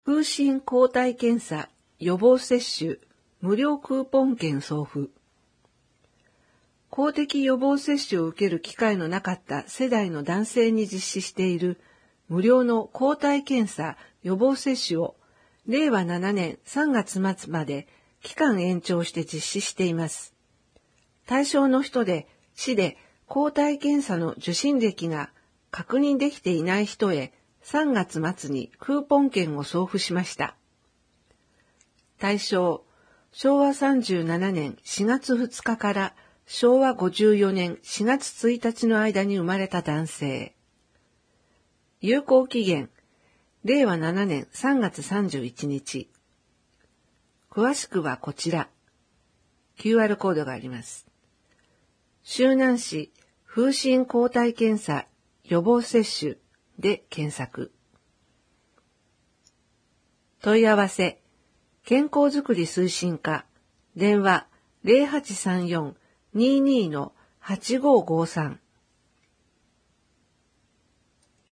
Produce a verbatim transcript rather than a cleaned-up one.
風疹抗体検査予防接種無料クーポン券送付。公的予防接種を受ける機会のなかった世代の男性に実施している無料の抗体検査予防接種をれいわななねんさんがつまつまで期間延長して実施しています。対象の人で市で抗体検査の受診歴が確認できていない人へさんがつまつにクーポン券を送付しました。対象、しょうわさんじゅうななねんしがつふつかからしょうわごじゅうよねんしがつついたちの間に生まれた男性。有効期限、れいわななねんさんがつさんじゅういちにち。詳しくはこちら。キューアール コードがあります。周南市風疹抗体検査予防接種で検索。問い合わせ、健康づくり推進課、電話 ゼロはちさんよん にーにー はちごーごーさん